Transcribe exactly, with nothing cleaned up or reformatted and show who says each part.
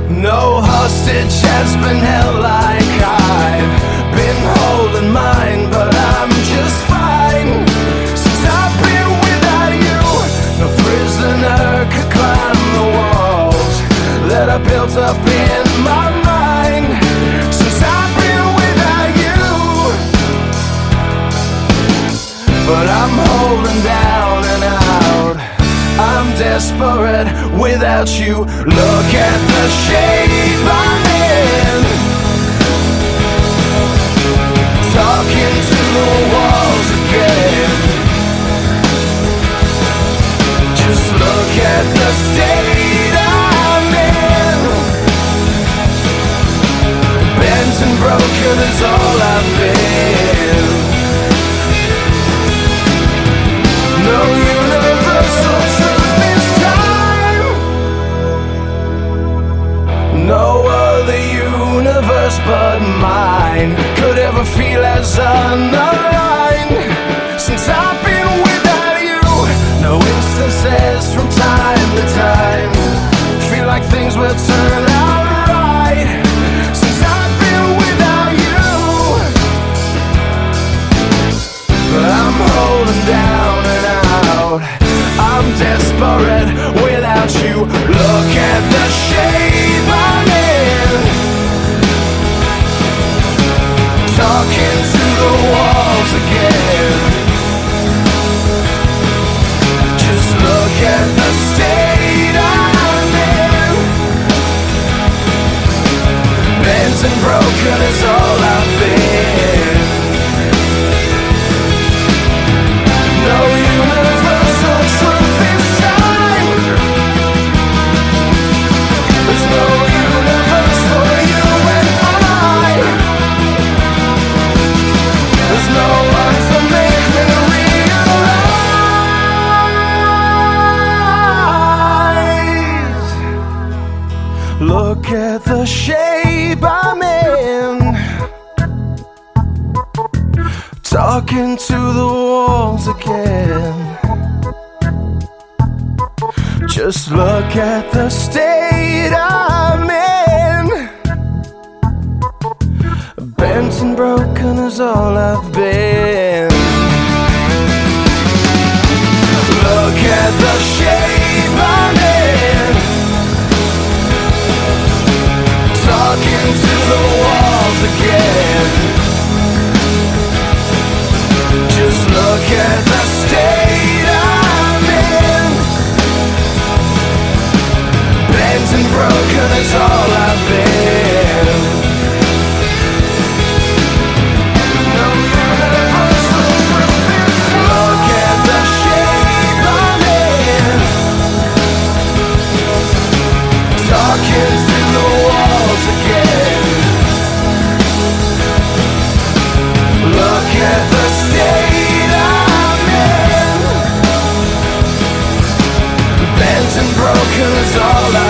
Speaker 1: No hostage has been held like I've been holding mine, but I'm just fine. Since I've been without you, no prisoner could climb the walls that I built up in my mind. Since I've been without you, but I'm holding down and out. I'm desperate without you. Look at the shape I'm in, talking to the walls again. Just look at the state I'm in. Bent and broken is all I've been. No universal truth this time. No other universe but mine could ever feel as unaligned. Since I've been without you, no instances from time to time feel like things will turn out right. Since I've been without you, but I'm holding down and out. I'm desperate without you. Look at the shape I'm in, talking to the walls again. Just look at the state I'm in. Bent and broken is all I've been. No universal truth this time. There's no universe for you and I. There's no one to make me realize. Look at the shape I'm in, talking to the walls again. Just look at the state I'm in. Bent and broken is all I've been. Look at the shape I'm in, talking to the walls again. Just look at the state I'm in. Bent and broken is all I've been. No universal truth this time. Look at the shape I'm in, talking to the walls again. Look at the state I'm in. Bent and broken is all I